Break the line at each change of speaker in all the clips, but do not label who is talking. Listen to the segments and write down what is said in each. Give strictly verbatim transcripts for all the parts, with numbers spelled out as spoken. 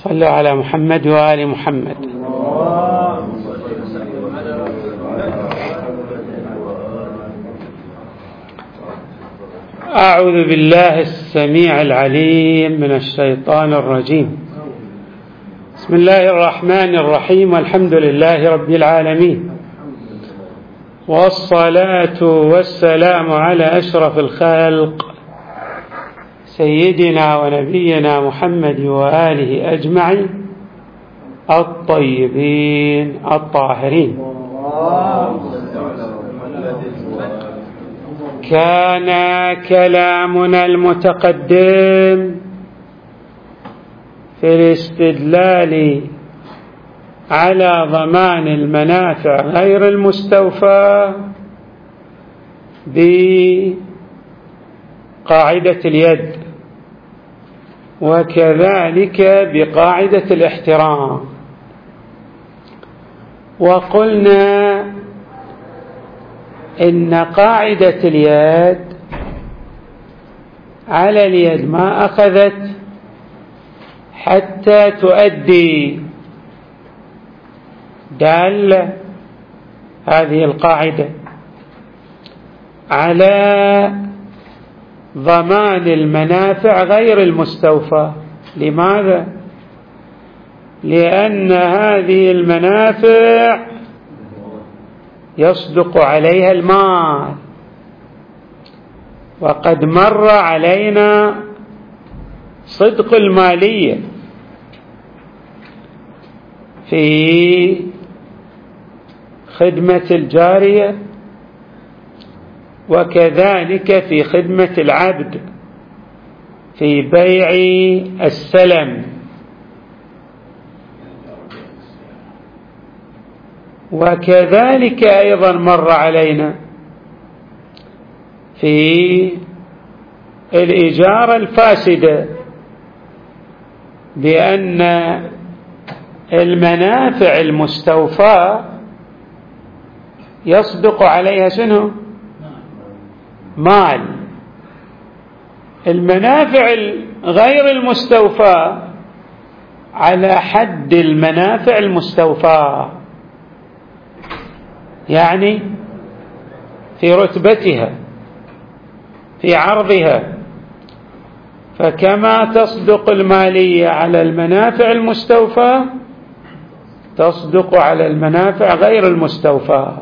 صلوا على محمد وآل محمد. أعوذ بالله السميع العليم من الشيطان الرجيم. بسم الله الرحمن الرحيم، والحمد لله رب العالمين، والصلاة والسلام على أشرف الخلق سيدنا ونبينا محمد وآله أجمعين الطيبين الطاهرين. كان كلامنا المتقدم في الاستدلال على ضمان المنافع غير المستوفى بقاعدة اليد، وكذلك بقاعدة الاحترام. وقلنا إن قاعدة اليد على اليد ما أخذت حتى تؤدي. دالة هذه القاعدة على ضمان المنافع غير المستوفى. لماذا؟ لأن هذه المنافع يصدق عليها المال، وقد مر علينا صدق المالية في خدمة الجارية، وكذلك في خدمة العبد في بيع السلم، وكذلك أيضا مر علينا في الإجارة الفاسدة بأن المنافع المستوفاة يصدق عليها شنو؟ مال. المنافع غير المستوفاة على حد المنافع المستوفاة، يعني في رتبتها في عرضها، فكما تصدق المالية على المنافع المستوفاة تصدق على المنافع غير المستوفاة.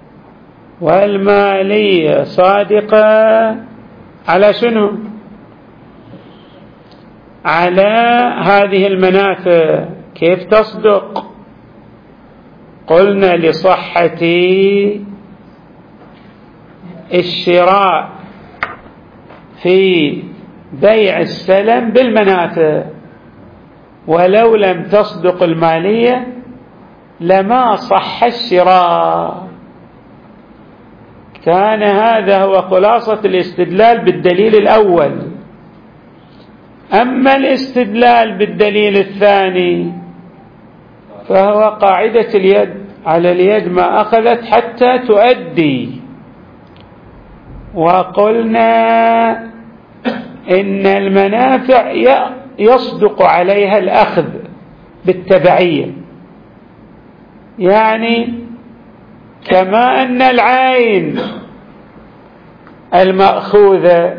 والمالية صادقة على شنو؟ على هذه المنافع. كيف تصدق؟ قلنا لصحة الشراء في بيع السلم بالمنافع، ولو لم تصدق المالية لما صح الشراء. كان هذا هو خلاصة الاستدلال بالدليل الأول. أما الاستدلال بالدليل الثاني فهو قاعدة اليد، على اليد ما أخذت حتى تؤدي. وقلنا إن المنافع يصدق عليها الأخذ بالتبعية، يعني كما أن العين المأخوذة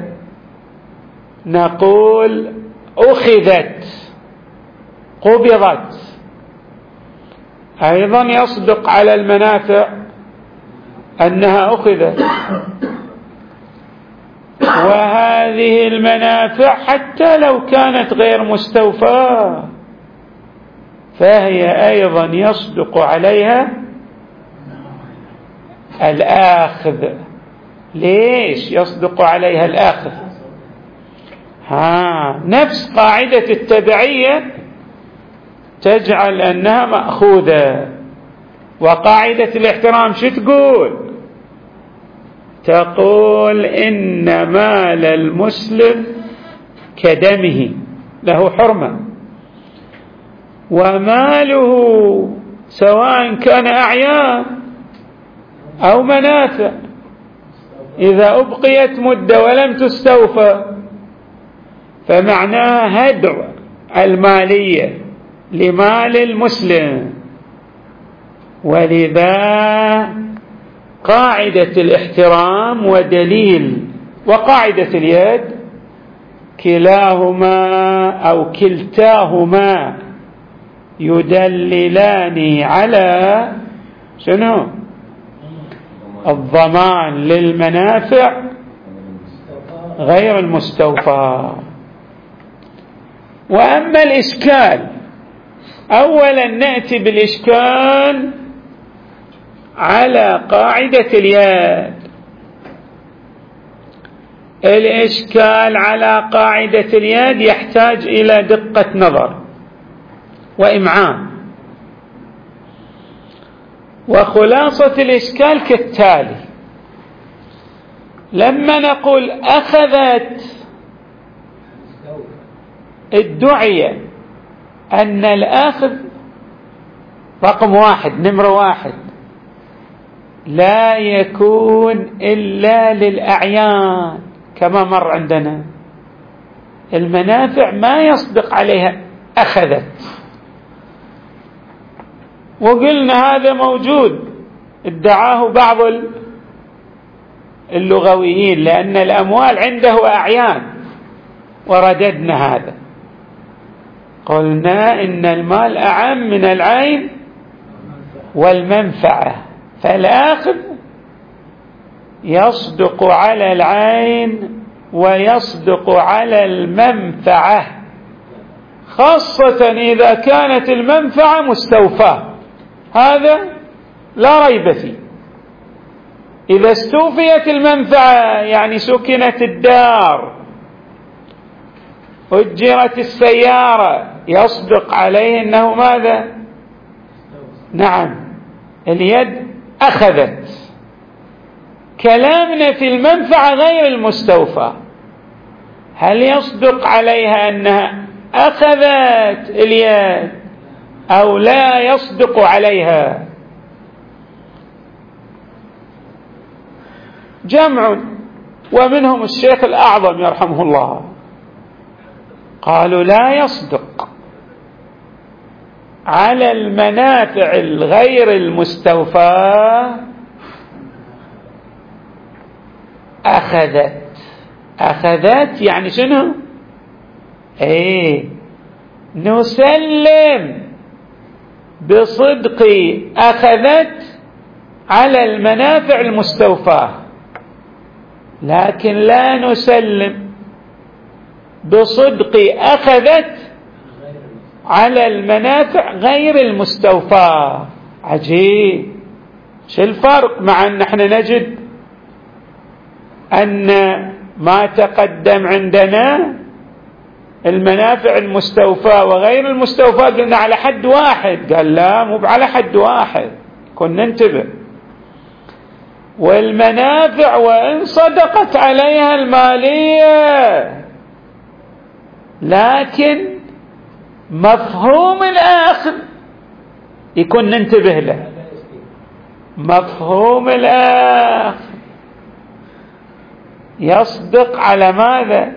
نقول أخذت قبضت، أيضا يصدق على المنافع أنها أخذت. وهذه المنافع حتى لو كانت غير مستوفاة فهي أيضا يصدق عليها الآخذ. ليش يصدق عليها الآخذ؟ ها نفس قاعدة التبعية تجعل أنها مأخوذة. وقاعدة الاحترام شو تقول؟ تقول إن مال المسلم كدمه، له حرمة، وماله سواء كان أعيان أو منافع إذا أبقيت مدة ولم تستوفى فمعناها هدر المالية لمال المسلم. ولذا قاعدة الاحترام ودليل وقاعدة اليد كلاهما أو كلتاهما يدللان على شنو؟ الضمان للمنافع غير المستوفى. وأما الإشكال، أولا نأتي بالإشكال على قاعدة اليد. الإشكال على قاعدة اليد يحتاج إلى دقة نظر وإمعان، وخلاصة الإشكال كالتالي: لما نقول أخذت، ادعي أن الأخذ رقم واحد، نمرة واحد، لا يكون إلا للأعيان كما مر عندنا. المنافع ما يصدق عليها أخذت، وقلنا هذا موجود ادعاه بعض اللغويين، لأن الأموال عنده أعيان، ورددنا هذا، قلنا إن المال أعم من العين والمنفعة، فالآخذ يصدق على العين ويصدق على المنفعة، خاصة إذا كانت المنفعة مستوفاة، هذا لا ريب فيه. إذا استوفيت المنفعة يعني سكنت الدار، أجرت السيارة، يصدق عليه أنه ماذا؟ نعم، اليد أخذت. كلامنا في المنفعة غير المستوفى، هل يصدق عليها أنها أخذت اليد أو لا يصدق عليها؟ جمع، ومنهم الشيخ الأعظم يرحمه الله، قالوا لا يصدق على المنافع الغير المستوفى أخذت. أخذت يعني شنو؟ ايه، نسلم بصدق أخذت على المنافع المستوفاة، لكن لا نسلم بصدق أخذت على المنافع غير المستوفاة. عجيب، شو الفرق؟ مع أن احنا نجد أن ما تقدم عندنا المنافع المستوفاة وغير المستوفاة قلنا على حد واحد، قال لا، مو على حد واحد، كنا ننتبه. والمنافع وإن صدقت عليها المالية، لكن مفهوم الآخذ يكون ننتبه له. مفهوم الآخذ يصدق على ماذا؟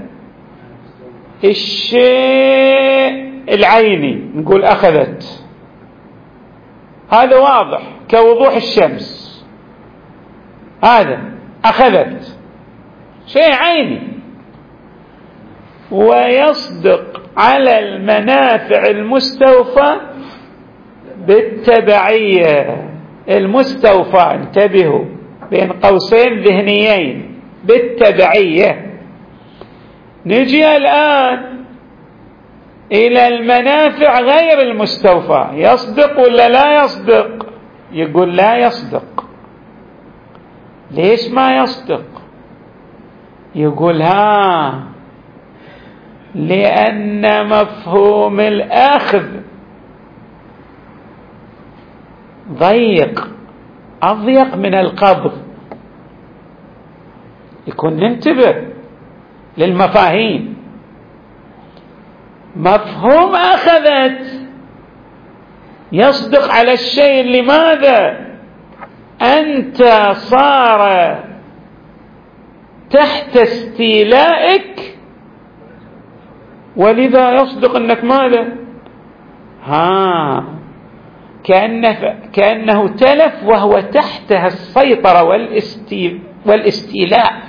الشيء العيني، نقول أخذت، هذا واضح كوضوح الشمس، هذا أخذت شيء عيني. ويصدق على المنافع المستوفى بالتبعية. المستوفى، انتبهوا بين قوسين ذهنيين، بالتبعية. نجي الآن إلى المنافع غير المستوفى، يصدق ولا لا يصدق؟ يقول لا يصدق. ليش ما يصدق؟ يقول ها، لأن مفهوم الأخذ ضيق، أضيق من القبض. يكون ننتبه للمفاهيم. مفهوم أخذت يصدق على الشيء لماذا؟ أنت صار تحت استيلائك، ولذا يصدق أنك ماذا؟ ها كأنه, كأنه تلف وهو تحتها السيطرة والاستيلاء.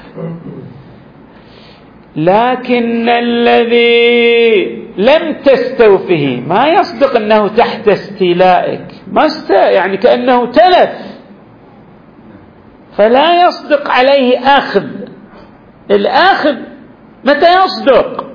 لكن الذي لم تستوفه ما يصدق أنه تحت استيلائك، ما است... يعني كأنه تلف، فلا يصدق عليه أخذ. الأخذ متى يصدق؟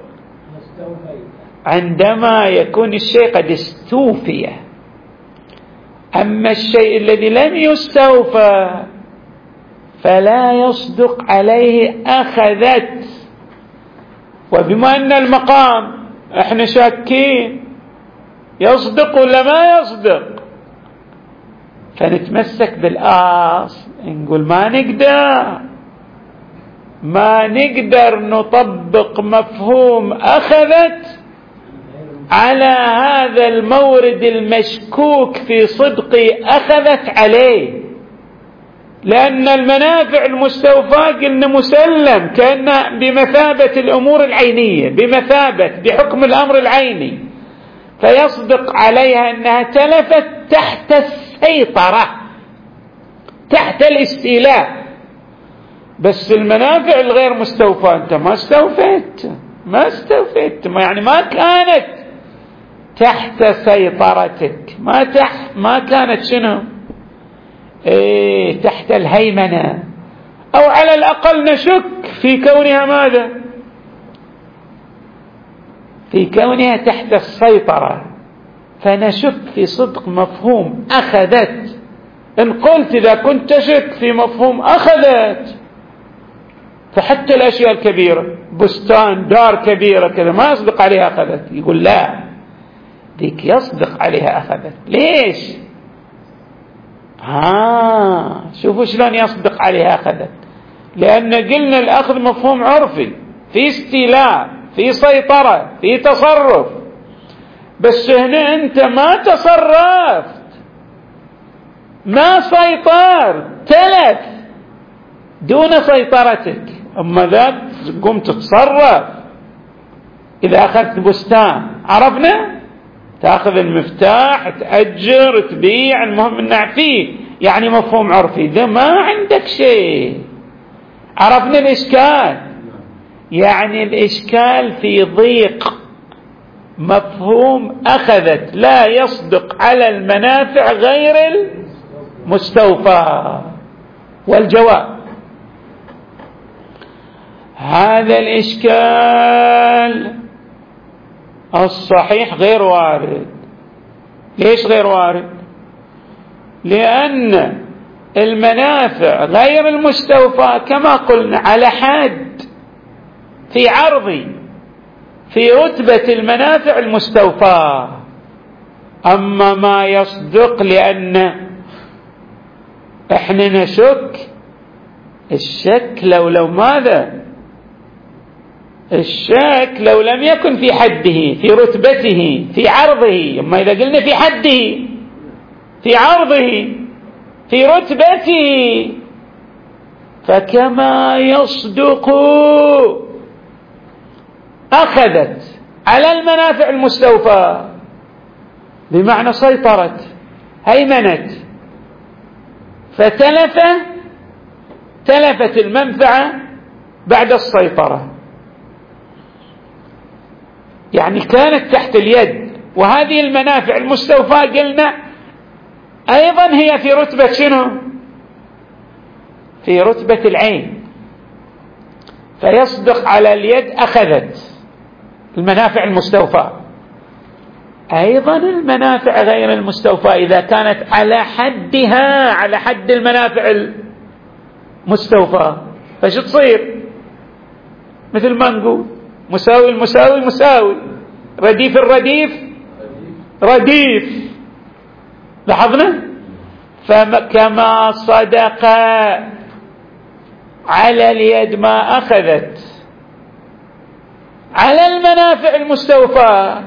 عندما يكون الشيء قد استوفي. أما الشيء الذي لم يستوفى فلا يصدق عليه أخذت. وبما أن المقام احنا شاكين يصدق ولا ما يصدق، فنتمسك بالآصل، نقول ما نقدر ما نقدر نطبق مفهوم أخذت على هذا المورد المشكوك في صدق أخذت عليه، لأن المنافع المستوفاة قلنا مسلم، كأنها بمثابة الأمور العينية، بمثابة بحكم الأمر العيني، فيصدق عليها أنها تلفت تحت السيطرة، تحت الاستيلاء. بس المنافع الغير مستوفاة أنت ما استوفيت ما استوفيت ما يعني ما كانت تحت سيطرتك، ما تحت ما كانت شنو إيه تحت الهيمنة، أو على الأقل نشك في كونها ماذا؟ في كونها تحت السيطرة، فنشك في صدق مفهوم أخذت. إن قلت إذا كنت تشك في مفهوم أخذت، فحتى الأشياء الكبيرة، بستان دار كبيرة كذا ما يصدق عليها أخذت، يقول لا ذيك يصدق عليها أخذت. ليش؟ ها شوفوا شلون يصدق عليها أخذت، لأن قلنا الأخذ مفهوم عرفي، في استيلاء، في سيطرة، في تصرف. بس هنا أنت ما تصرفت، ما سيطرت، تلف دون سيطرتك. أما ذاك قمت تتصرف. إذا أخذت بستان عرفنا تأخذ المفتاح تأجر تبيع، المهم أنه فيه يعني مفهوم عرفي، ذا ما عندك شيء. عرفنا الإشكال، يعني الإشكال في ضيق مفهوم أخذت لا يصدق على المنافع غير المستوفى. والجواب هذا الإشكال الصحيح غير وارد. ليش غير وارد؟ لأن المنافع غير المستوفى كما قلنا على حد في عرضي في رتبة المنافع المستوفى. أما ما يصدق لأن احنا نشك، الشك لو لو ماذا الشك لو لم يكن في حده في رتبته في عرضه. أما إذا قلنا في حده في عرضه في رتبته، فكما يصدق أخذت على المنافع المستوفى بمعنى سيطرت هيمنت فتلف تلفت المنفعة بعد السيطرة، يعني كانت تحت اليد. وهذه المنافع المستوفاة قلنا أيضا هي في رتبة شنو؟ في رتبة العين، فيصدق على اليد أخذت المنافع المستوفاة. أيضا المنافع غير المستوفاة إذا كانت على حدها على حد المنافع المستوفاة فش تصير؟ مثل ما نقول مساوي المساوي مساوي، رديف الرديف رديف. لاحظنا؟ فكما صدق على اليد ما أخذت على المنافع المستوفى،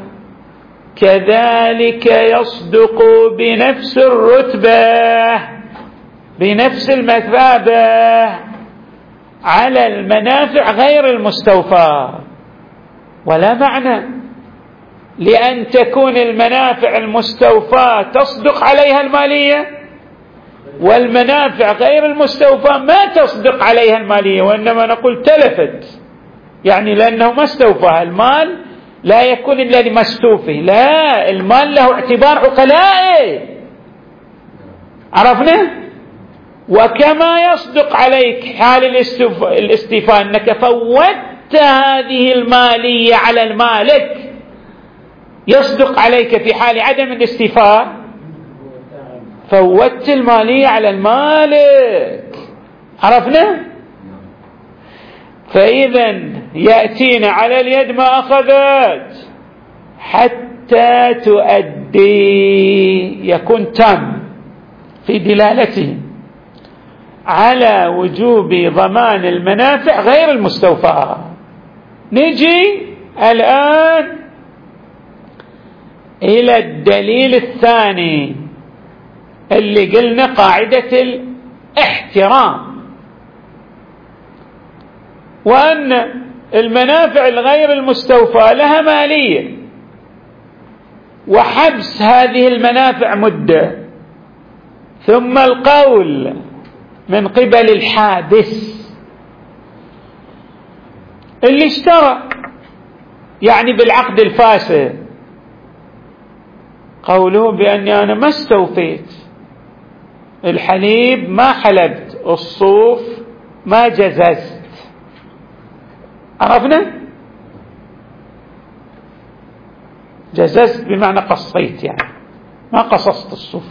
كذلك يصدق بنفس الرتبة بنفس المثابة على المنافع غير المستوفى. ولا معنى لأن تكون المنافع المستوفاة تصدق عليها المالية، والمنافع غير المستوفاة ما تصدق عليها المالية، وإنما نقول تلفت، يعني لأنه ما استوفاها. المال لا يكون إلا لمستوفه، لا، المال له اعتبار عقلائي، عرفنا؟ وكما يصدق عليك حال الاستيفاء أنك فوتت هذه المالية على المالك، يصدق عليك في حال عدم الاستيفاء فوتت المالية على المالك، عرفنا؟ فإذا يأتينا على اليد ما أخذت حتى تؤدي، يكون تام في دلالته على وجوب ضمان المنافع غير المستوفاة. نجي الآن إلى الدليل الثاني اللي قلنا قاعدة الاحترام، وأن المنافع الغير المستوفاة لها مالية، وحبس هذه المنافع مدة، ثم القول من قبل الحابس اللي اشترى، يعني بالعقد الفاسد، قوله بأني أنا ما استوفيت الحليب، ما حلبت الصوف، ما جززت، عرفنا؟ جززت بمعنى قصيت، يعني ما قصصت الصوف.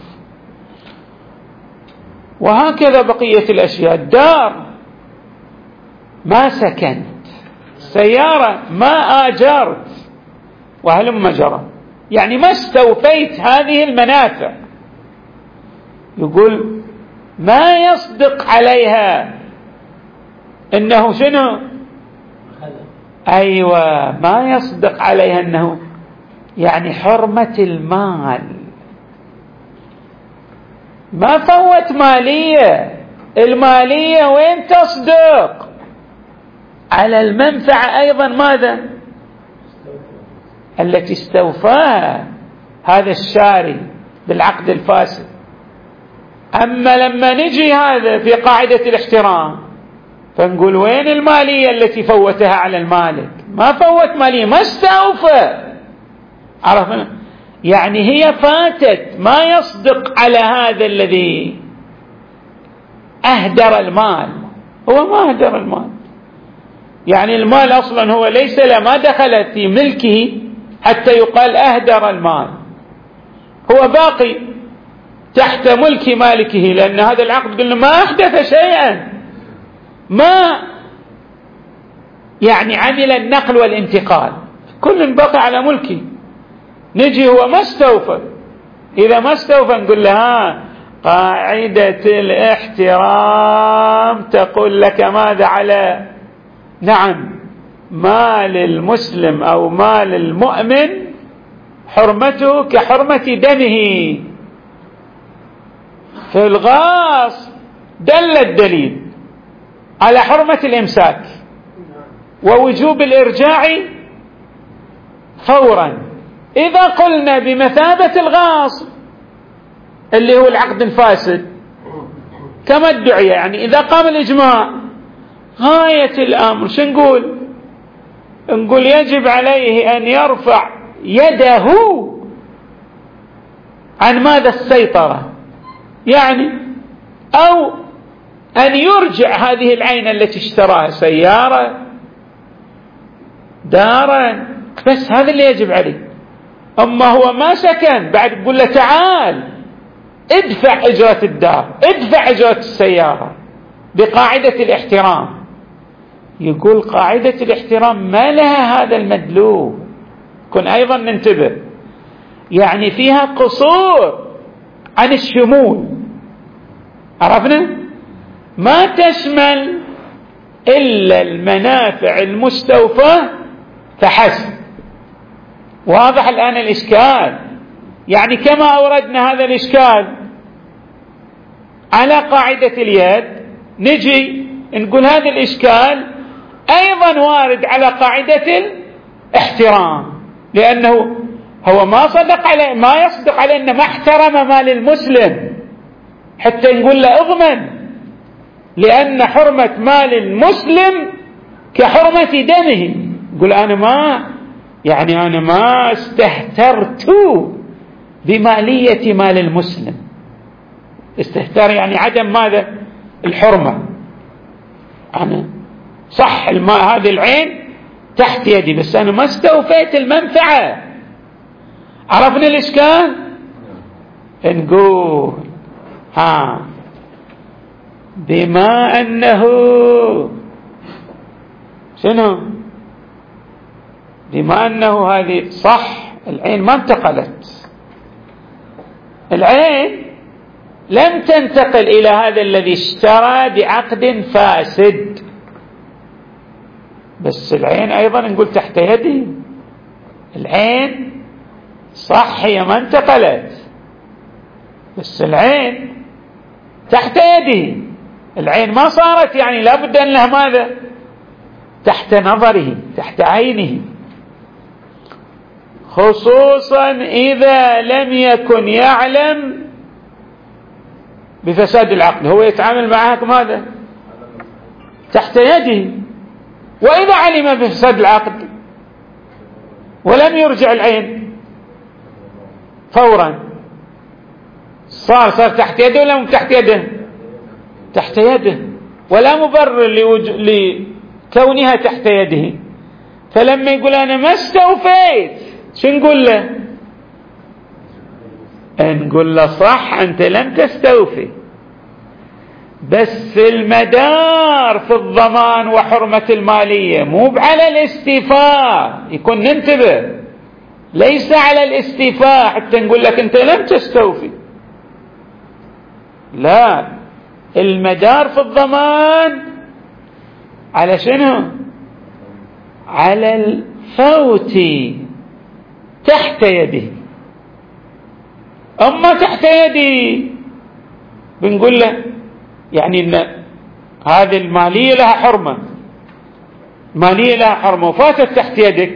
وهكذا بقية الأشياء، الدار ما سكنت، السيارة ما آجرت، وهلم جرى، يعني ما استوفيت هذه المنافع. يقول ما يصدق عليها إنه شنو؟ أيوة، ما يصدق عليها أنه يعني حرمة المال، ما فوت مالية، المالية وين تصدق؟ على المنفعة أيضا ماذا؟ التي استوفاها هذا الشاري بالعقد الفاسد. أما لما نجي هذا في قاعدة الاحترام فنقول وين المالية التي فوتها على المالك؟ ما فوت مالية، ما استوفى، عرفنا؟ يعني هي فاتت، ما يصدق على هذا الذي أهدر المال، هو ما أهدر المال، يعني المال أصلا هو ليس له، ما دخل في ملكه حتى يقال أهدر المال، هو باقي تحت ملك مالكه، لأن هذا العقد قلنا ما أحدث شيئا، ما يعني عمل النقل والانتقال، كل بقى على ملكه. نجي هو ما استوفى، إذا ما استوفى نقول لها قاعدة الاحترام تقول لك ماذا على نعم مال المسلم أو مال المؤمن حرمته كحرمة دمه. في الغاص دل الدليل على حرمة الإمساك ووجوب الإرجاع فورا، إذا قلنا بمثابة الغاص اللي هو العقد الفاسد كما ادعي، يعني إذا قام الإجماع غاية الأمر شو نقول؟ نقول يجب عليه أن يرفع يده عن ماذا؟ السيطرة، يعني أو أن يرجع هذه العين التي اشتراها، سيارة، دارا، بس هذا اللي يجب عليه. أما هو ما سكن بعد يقول له تعال ادفع إجرة الدار، ادفع إجرة السيارة بقاعدة الاحترام. يقول قاعدة الاحترام ما لها هذا المدلول، كن أيضا ننتبه، يعني فيها قصور عن الشمول، عرفنا؟ ما تشمل إلا المنافع المستوفاة فحسب. واضح الآن الإشكال؟ يعني كما أوردنا هذا الإشكال على قاعدة اليد، نجي نقول هذا الإشكال أيضا وارد على قاعدة الاحترام، لأنه هو ما صدق عليه، ما يصدق عليه أنه ما احترم مال المسلم حتى نقول له اضمن، لأن حرمة مال المسلم كحرمة دمه. يقول أنا ما يعني أنا ما استهترت بمالية مال المسلم. استهتار يعني عدم ماذا؟ الحرمة. أنا صح الماء هذه العين تحت يدي بس أنا ما استوفيت المنفعة. عرفنا الإشكال؟ نقول ها بما أنه شنو؟ بما أنه هذه صح العين ما انتقلت، العين لم تنتقل إلى هذا الذي اشترى بعقد فاسد، بس العين أيضا نقول تحت يدي. العين صح هي ما انتقلت بس العين تحت يده. العين ما صارت يعني لابد أن لها ماذا؟ تحت نظره، تحت عينه، خصوصا إذا لم يكن يعلم بفساد العقد. هو يتعامل معك ماذا؟ تحت يده. وإذا علم بفساد العقد ولم يرجع العين فورا صار صار تحت يده ولا مو تحت يده؟ تحت يده، ولا مبرر لكونها تحت يده. فلما يقول أنا ما استوفيت شو نقول له؟ نقول له صح أنت لم تستوفي، بس المدار في الضمان وحرمة المالية مو على الاستيفاء، يكون ننتبه، ليس على الاستيفاء حتى نقول لك أنت لم تستوفي. لا، المدار في الضمان على شنو؟ على الفوت تحت يده. أما تحت يدي بنقول له يعني إن هذه المالية لها حرمة، مالية لها حرمة وفاتت تحت يدك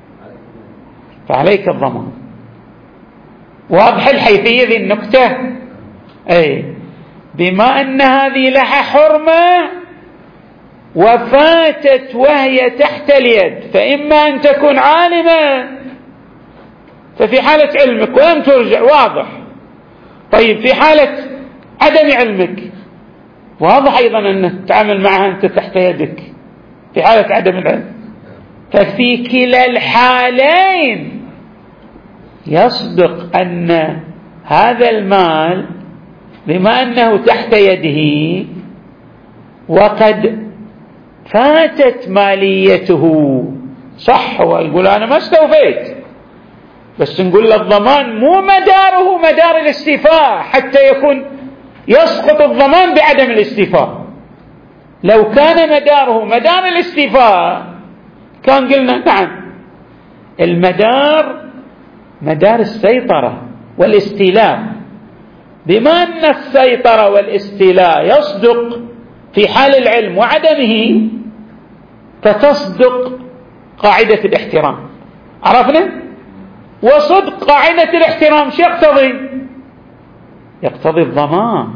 فعليك الضمان. واضح الحيثية ذي النقطة؟ أي بما أن هذه لها حرمة وفاتت وهي تحت اليد، فإما أن تكون عالمة ففي حالة علمك ولم ترجع واضح. طيب في حالة عدم علمك واضح أيضا أن تتعامل معها أنت تحت يدك في حالة عدم العلم. ففي كلا الحالين يصدق أن هذا المال بما أنه تحت يده وقد فاتت ماليته صح، هو يقول أنا ما استوفيت، بس نقول له الضمان مو مداره مدار الاستيفاء حتى يكون يسقط الضمان بعدم الاستيفاء. لو كان مداره مدار الاستيفاء كان قلنا نعم المدار مدار السيطرة والاستيلاء. بما أن السيطرة والاستيلاء يصدق في حال العلم وعدمه فتصدق قاعدة الاحترام. عرفنا؟ وصدق قاعدة الاحترام شو يقتضي؟ يقتضي الضمان.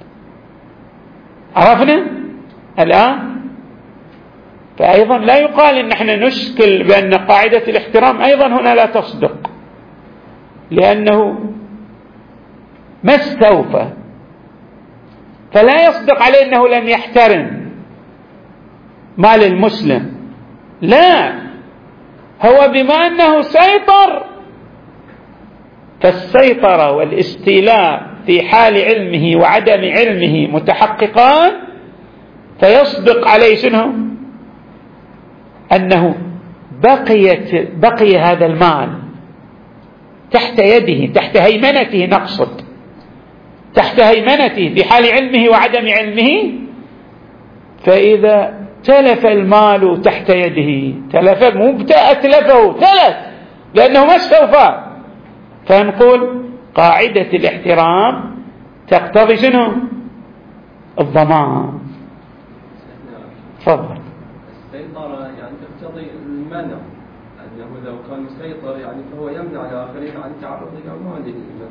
عرفنا الآن؟ فأيضا لا يقال إن احنا نشكل بأن قاعدة الاحترام أيضا هنا لا تصدق، لأنه ما استوفى فلا يصدق عليه أنه لم يحترم مال المسلم. لا، هو بما أنه سيطر فالسيطرة والاستيلاء في حال علمه وعدم علمه متحققان، فيصدق عليه شنو؟ أنه بقيت بقي هذا المال تحت يده، تحت هيمنته، نقصد تحت هيمنته في حال علمه وعدم علمه. فإذا تلف المال تحت يده، تلف مو أتلفه، تلف لأنه ما استوفى، فنقول قاعدة الاحترام تقتضي شنو؟ الضمان. تفضل.
السيطرة يعني تقتضي المنع، أنه لو كان مسيطر يعني فهو يمنع الآخرين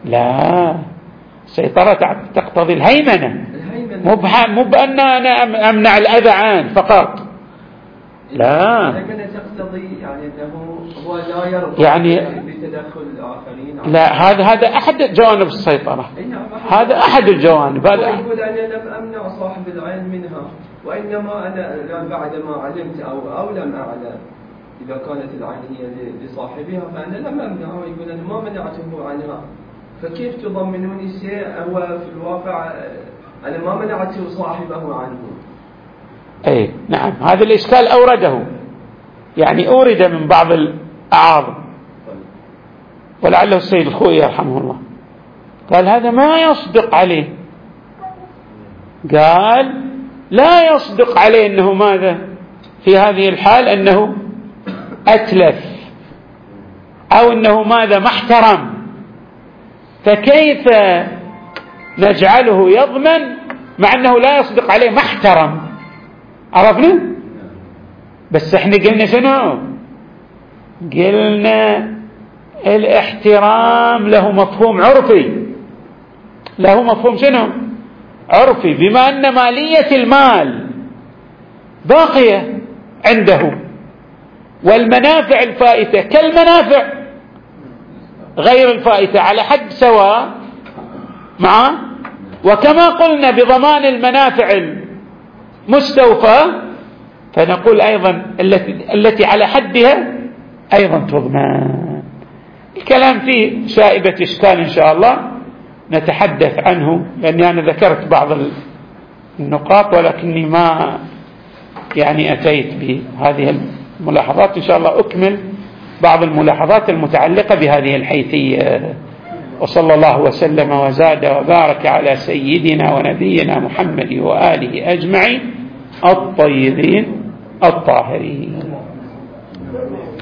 لا، السيطرة تقتضي الهيمنة، مو بأن أنا أمنع الأذى عنه فقط. لا،
الهيمنة تقتضي يعني أنه هو لا يرضى
يعني
بتدخل الآخرين.
لا، هذا هذا أحد جوانب السيطرة، هذا أحد الجوانب.
هذا يقول أنا لم أمنع صاحب العين منها، وإنما أنا بعد ما علمت أو أو لم أعلم إذا كانت العين هي لصاحبها فأنا لم أمنعه. يقول أنا ما منعته عنها، فكيف تضمنوني شيء هو في الواقع أنا ما منعته صاحبه عنه؟
أي نعم، هذا الإشكال أورده، يعني أورد من بعض الأعاظم، ولعله السيد الخوئي يرحمه الله قال هذا ما يصدق عليه، قال لا يصدق عليه أنه ماذا في هذه الحال أنه أتلف أو أنه ماذا ما احترم، فكيف نجعله يضمن مع أنه لا يصدق عليه ما احترم؟ عرفنا؟ بس احنا قلنا شنو؟ قلنا الاحترام له مفهوم عرفي، له مفهوم شنو؟ عرفي، بما أن مالية المال باقية عنده والمنافع الفائتة كالمنافع غير الفائتة على حد سواء معه، وكما قلنا بضمان المنافع المستوفى فنقول أيضا التي, التي على حدها أيضا تضمان. الكلام فيه شائبة إشكال إن شاء الله نتحدث عنه، لأني أنا ذكرت بعض النقاط ولكني ما يعني أتيت بهذه الملاحظات. إن شاء الله أكمل بعض الملاحظات المتعلقة بهذه الحيثية. وصلى الله وسلم وزاد وبارك على سيدنا ونبينا محمد وآله أجمعين الطيبين الطاهرين.